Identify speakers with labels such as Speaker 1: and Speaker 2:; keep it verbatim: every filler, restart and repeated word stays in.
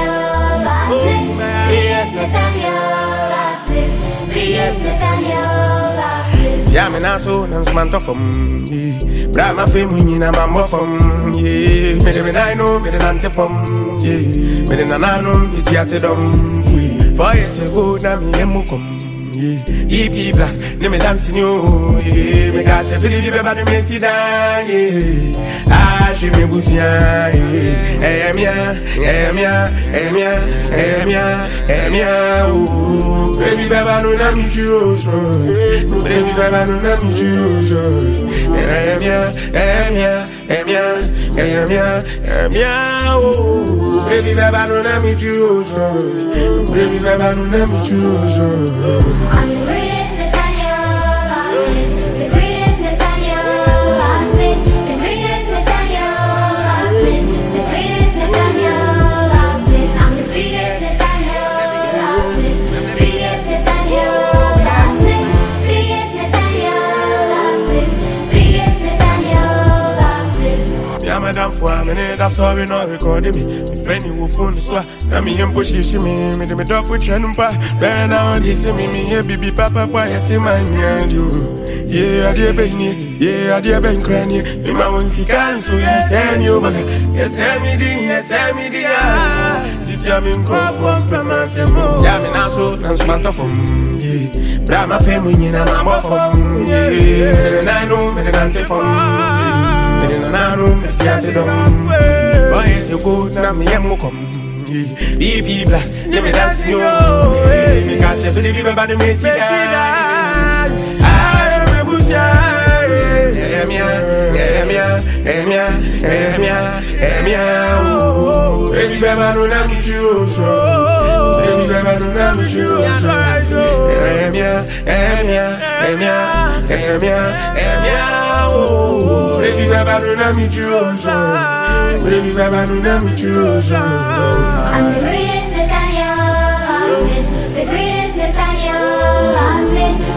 Speaker 1: Nathaniel, Asmith, P.S. Nathaniel, Asmith, P.S. Nathaniel, Asmith.
Speaker 2: Yeah, me na so na smanto from yeah. Bra ma fe munyi na mambo from yeah. Me de me na no, me de nante from yeah. Me de na na no, iti ate dom yeah. Four years ago na me emu kom yeah. E P black, ne me dancing you yeah. Me ka se bidi be ba de me si dan yeah. Ah, she me busia yeah. Eh mia, eh mia, eh mia, eh mia, eh mia ooh. Baby baba no na me choose Baby baba no na me choose Eh mia, eh mia, eh mia, eh mia, eh mia ooh. Baby baba no na me choose Baby baba no na me choose.
Speaker 1: I'm the greatest Nathaniel, Asmith, the greatest Nathaniel, Asmith, the greatest Nathaniel, Asmith, the greatest Nathaniel, Asmith. I'm the biggest Nathaniel, Asmith, the biggest Nathaniel, Asmith, biggest Nathaniel, Asmith, biggest Nathaniel, Asmith.
Speaker 2: Yeah, madam, for a minute, that's why we not recording me. My friend, you will phone this one. Now me and push me, me de me dog with trend pa. Bear now this me me here, baby papa pa yes man you. Yeah, I dear Benny, yeah, I dear Ben Cranny. Me ma won't see cancel, yes, and you baga. Yes, and me di, yes, and me di ah. Since I'm in crop from Pamasemo. Yeah, me now so, now smanto from yeah. Bra ma family na mama from yeah. I know me de dance from yeah. Me de na no me tiate dom. Four years ago, now me emu come. B P black, let me dance you. Because I believe even by the Messi. I remember, yeah, mia, yeah, mia, yeah, mia, yeah, mia, yeah, mia. Baby, baby, I don't know me choose. Baby, baby, I don't know me choose. Yeah, mia, yeah, mia, yeah, mia, yeah, mia, yeah, mia. Baby, baby, I don't know me choose. Baby, baby, I don't know me choose.
Speaker 1: I'm the greatest Nathaniel, Asmith, the greatest Nathaniel, Asmith.